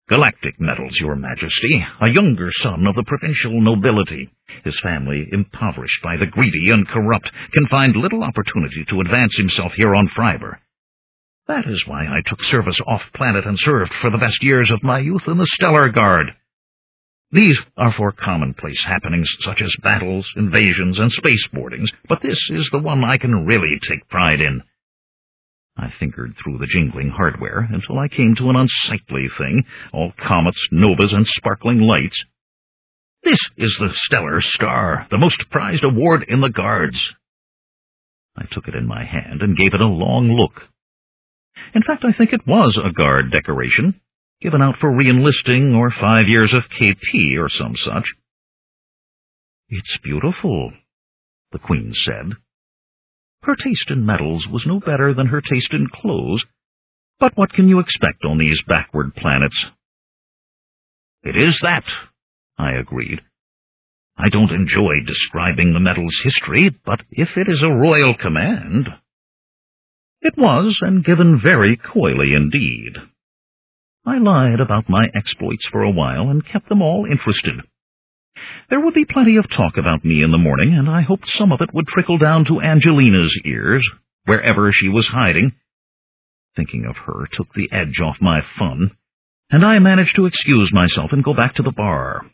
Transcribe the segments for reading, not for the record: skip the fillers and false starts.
Galactic Metals, Your Majesty, a younger son of the provincial nobility. His family, impoverished by the greedy and corrupt, can find little opportunity to advance himself here on Freiber. That is why I took service off-planet and served for the best years of my youth in the Stellar Guard. These are for commonplace happenings such as battles, invasions, and spaceboardings, but this is the one I can really take pride in. I fingered through the jingling hardware until I came to an unsightly thing, all comets, novas, and sparkling lights. This is the Stellar Star, the most prized award in the Guards. I took it in my hand and gave it a long look. In fact, I think it was a Guard decoration, given out for re-enlisting or 5 years of KP or some such. "It's beautiful," the Queen said. Her taste in metals was no better than her taste in clothes, but what can you expect on these backward planets? "It is that," I agreed. "I don't enjoy describing the metal's history, but if it is a royal command—" It was, and given very coyly indeed. I lied about my exploits for a while and kept them all interested. There would be plenty of talk about me in the morning, and I hoped some of it would trickle down to Angelina's ears, wherever she was hiding. Thinking of her took the edge off my fun, and I managed to excuse myself and go back to the bar.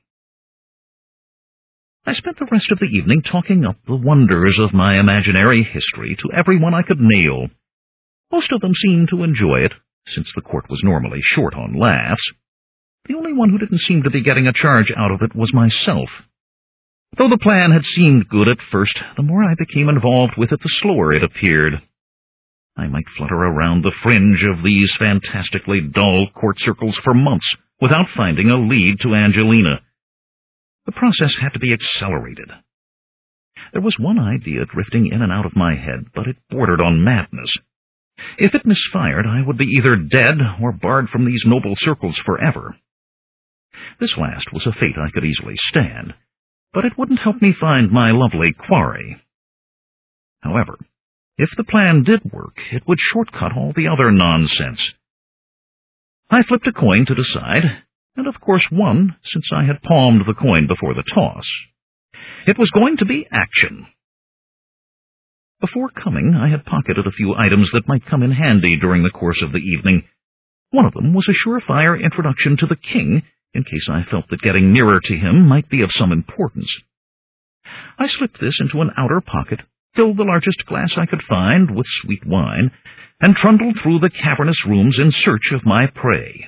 I spent the rest of the evening talking up the wonders of my imaginary history to everyone I could nail. Most of them seemed to enjoy it, since the court was normally short on laughs. The only one who didn't seem to be getting a charge out of it was myself. Though the plan had seemed good at first, the more I became involved with it, the slower it appeared. I might flutter around the fringe of these fantastically dull court circles for months without finding a lead to Angelina. The process had to be accelerated. There was one idea drifting in and out of my head, but it bordered on madness. If it misfired, I would be either dead or barred from these noble circles forever. This last was a fate I could easily stand, but it wouldn't help me find my lovely quarry. However, if the plan did work, it would shortcut all the other nonsense. I flipped a coin to decide, and of course won, since I had palmed the coin before the toss. It was going to be action. Before coming, I had pocketed a few items that might come in handy during the course of the evening. One of them was a surefire introduction to the king, in case I felt that getting nearer to him might be of some importance. I slipped this into an outer pocket, filled the largest glass I could find with sweet wine, and trundled through the cavernous rooms in search of my prey.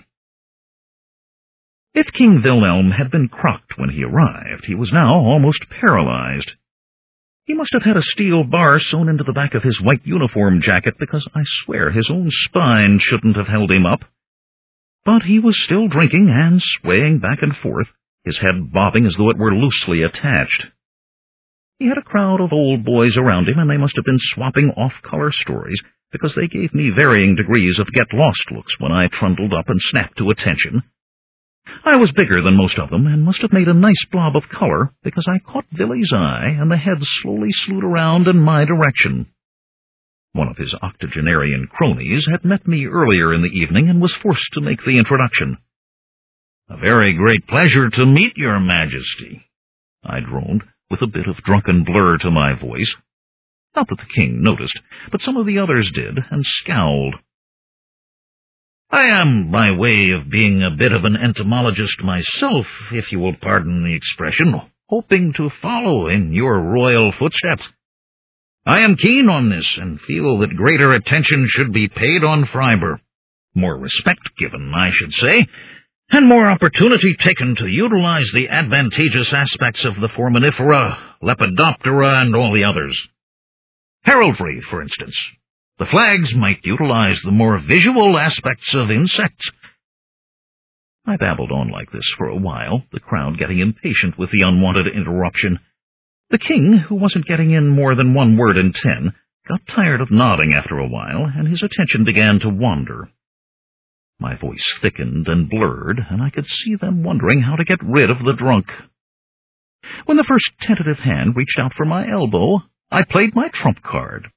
If King Wilhelm had been crocked when he arrived, he was now almost paralyzed. He must have had a steel bar sewn into the back of his white uniform jacket, because I swear his own spine shouldn't have held him up. But he was still drinking and swaying back and forth, his head bobbing as though it were loosely attached. He had a crowd of old boys around him, and they must have been swapping off-color stories, because they gave me varying degrees of get-lost looks when I trundled up and snapped to attention. I was bigger than most of them, and must have made a nice blob of color, because I caught Billy's eye, and the head slowly slewed around in my direction. One of his octogenarian cronies had met me earlier in the evening and was forced to make the introduction. "A very great pleasure to meet your Majesty," I droned, with a bit of drunken blur to my voice. Not that the king noticed, but some of the others did, and scowled. "I am, by way of being a bit of an entomologist myself, if you will pardon the expression, hoping to follow in your royal footsteps. I am keen on this, and feel that greater attention should be paid on Freiber, more respect given, I should say, and more opportunity taken to utilize the advantageous aspects of the Foraminifera, Lepidoptera, and all the others. Heraldry, for instance. The flags might utilize the more visual aspects of insects." I babbled on like this for a while, the crowd getting impatient with the unwanted interruption. The king, who wasn't getting in more than 1 word in 10, got tired of nodding after a while, and his attention began to wander. My voice thickened and blurred, and I could see them wondering how to get rid of the drunk. When the first tentative hand reached out for my elbow, I played my trump card.